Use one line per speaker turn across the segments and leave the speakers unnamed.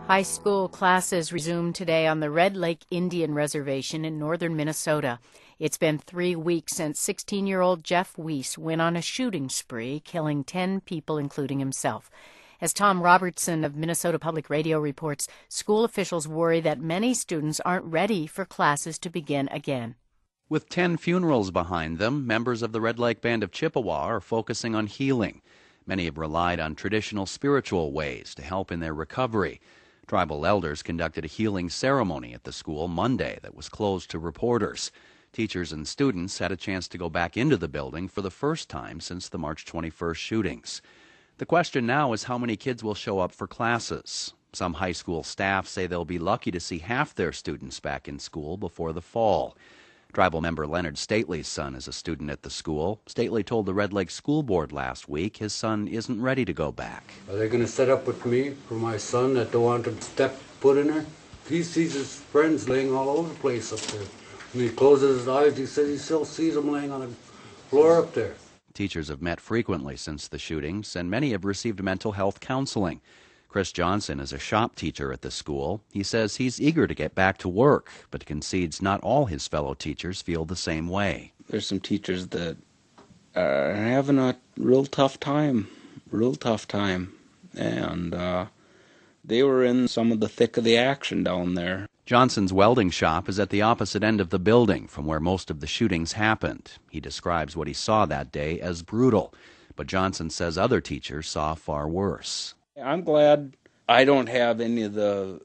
High school classes resumed today on the Red Lake Indian Reservation in northern Minnesota. It's been 3 weeks since 16-year-old Jeff Weiss went on a shooting spree, killing 10 people, including himself. As Tom Robertson of Minnesota Public Radio reports, school officials worry that many students aren't ready for classes to begin again.
With 10 funerals behind them, members of the Red Lake Band of Chippewa are focusing on healing. Many have relied on traditional spiritual ways to help in their recovery. Tribal elders conducted a healing ceremony at the school Monday that was closed to reporters. Teachers and students had a chance to go back into the building for the first time since the March 21st shootings. The question now is how many kids will show up for classes. Some high school staff say they'll be lucky to see half their students back in school before the fall. Tribal member Leonard Stately's son is a student at the school. Stately told the Red Lake School Board last week his son isn't ready to go back.
Are they going to set up with me for my son that don't want to step foot in there? He sees his friends laying all over the place up there. When he closes his eyes, he says he still sees them laying on the floor up there.
Teachers have met frequently since the shootings, and many have received mental health counseling. Chris Johnson is a shop teacher at the school. He says he's eager to get back to work, but concedes not all his fellow teachers feel the same way.
There's some teachers that are having a real tough time, and they were in some of the thick of the action down there.
Johnson's welding shop is at the opposite end of the building from where most of the shootings happened. He describes what he saw that day as brutal, but Johnson says other teachers saw far worse.
I'm glad I don't have any of the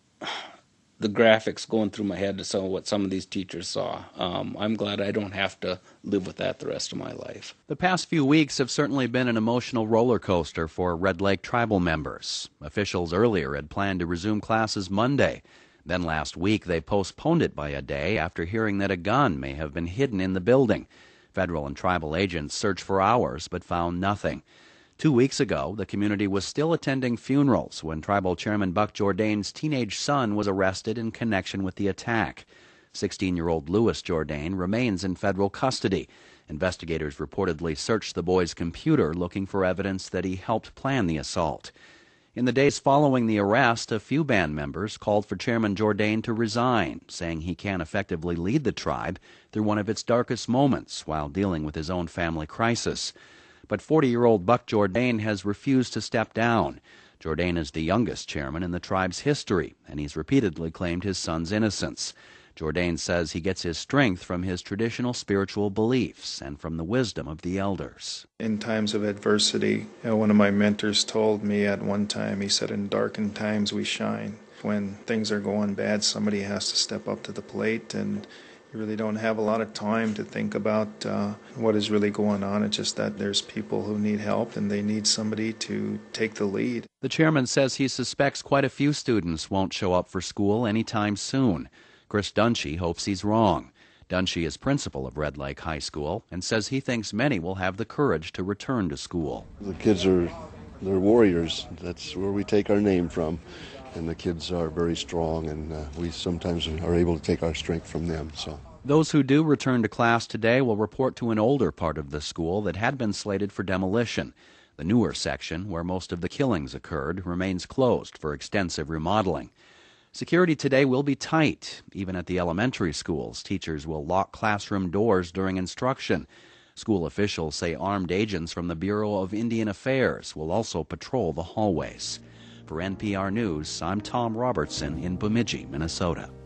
graphics going through my head to some what some of these teachers saw. I'm glad I don't have to live with that the rest of my life.
The past few weeks have certainly been an emotional roller coaster for Red Lake tribal members. Officials earlier had planned to resume classes Monday. Then last week they postponed it by a day after hearing that a gun may have been hidden in the building. Federal and tribal agents searched for hours but found nothing. 2 weeks ago, the community was still attending funerals when Tribal Chairman Buck Jourdain's teenage son was arrested in connection with the attack. 16-year-old Louis Jourdain remains in federal custody. Investigators reportedly searched the boy's computer looking for evidence that he helped plan the assault. In the days following the arrest, a few band members called for Chairman Jourdain to resign, saying he can't effectively lead the tribe through one of its darkest moments while dealing with his own family crisis. But 40-year-old Buck Jourdain has refused to step down. Jourdain is the youngest chairman in the tribe's history, and he's repeatedly claimed his son's innocence. Jourdain says he gets his strength from his traditional spiritual beliefs and from the wisdom of the elders.
In times of adversity, one of my mentors told me at one time, he said, in darkened times we shine. When things are going bad, somebody has to step up to the plate, and you really don't have a lot of time to think about what is really going on. It's just that there's people who need help and they need somebody to take the lead.
The chairman says he suspects quite a few students won't show up for school anytime soon. Chris Dunshee hopes he's wrong. Dunshee is principal of Red Lake High School and says he thinks many will have the courage to return to school.
The kids they're warriors. That's where we take our name from. And the kids are very strong, and we sometimes are able to take our strength from them. So
those who do return to class today will report to an older part of the school that had been slated for demolition. The newer section, where most of the killings occurred, remains closed for extensive remodeling. Security today will be tight. Even at the elementary schools, teachers will lock classroom doors during instruction. School officials say armed agents from the Bureau of Indian Affairs will also patrol the hallways. For NPR News, I'm Tom Robertson in Bemidji, Minnesota.